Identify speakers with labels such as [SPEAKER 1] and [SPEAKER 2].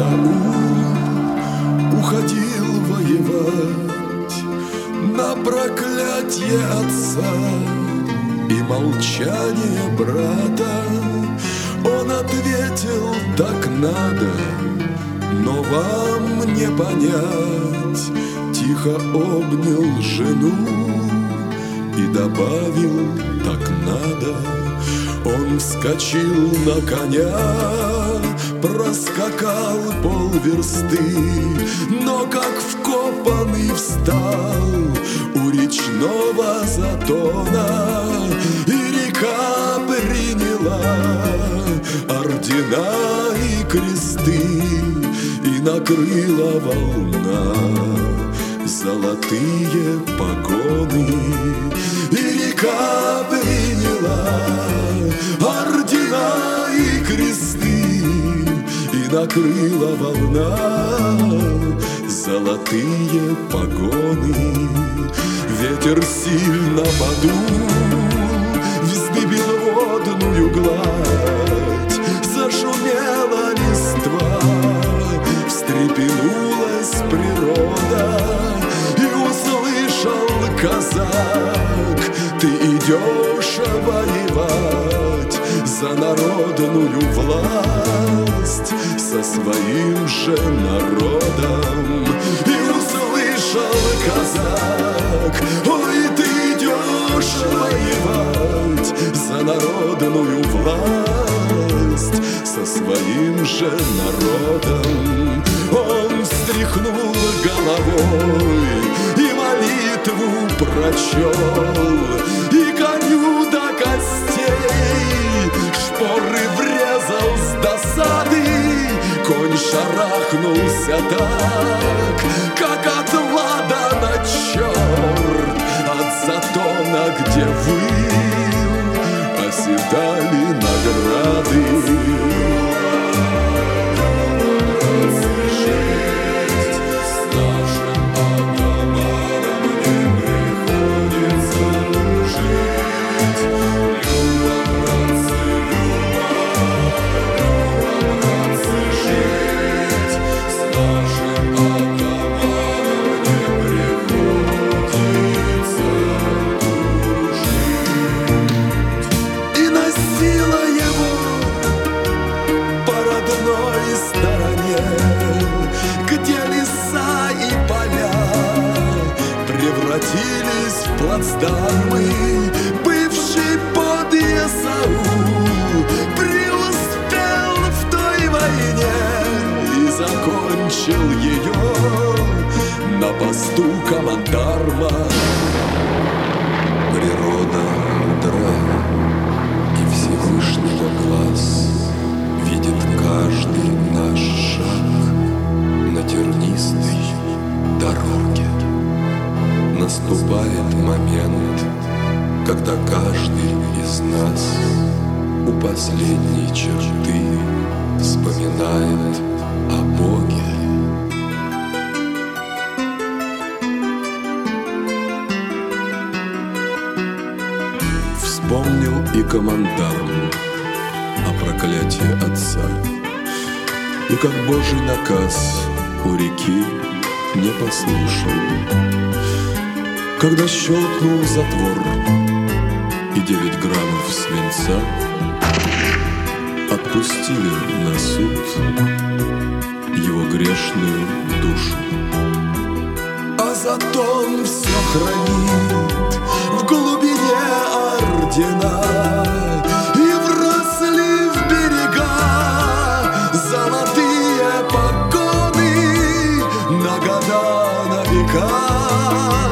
[SPEAKER 1] Саул уходил воевать на проклятье отца и молчание брата. Он ответил: так надо, но вам не понять. Тихо обнял жену и добавил: так надо. Он вскочил на коня, проскакал полверсты, но как вкопанный встал у речного затона, и река приняла ордена и кресты, и накрыла волна золотые погоны, и река приняла ордена и кресты, и накрыла волна золотые погоны. Ветер сильно подул, вздыбил водную гладь, зашумела листва, встрепенулась природа, и услышал казак: ты идешь воевать за народную власть со своим же народом. И услышал казак: ой, ты идешь воевать за народную власть со своим же народом. Он встряхнул головой и молитву прочел, и коню до костей шпоры врезал с досады. Конь шарахнулся так, как от ладана черт, от затона, где выл, оседали награды. Превратились в плацдармы, бывший подъезд Саул преуспел в той войне и закончил ее на посту командарма. Природа мудра, и Всевышнего глаз видит каждый наш шаг на тернистой дороге. Наступает момент, когда каждый из нас у последней черты вспоминает о Боге. Вспомнил и командарм о проклятии отца, и как Божий наказ у реки не послушал, когда щелкнул затвор, и 9 граммов свинца отпустили на суд его грешную душу. А затон все хранит в глубине ордена, и вросли в берега золотые погоны на года, на века.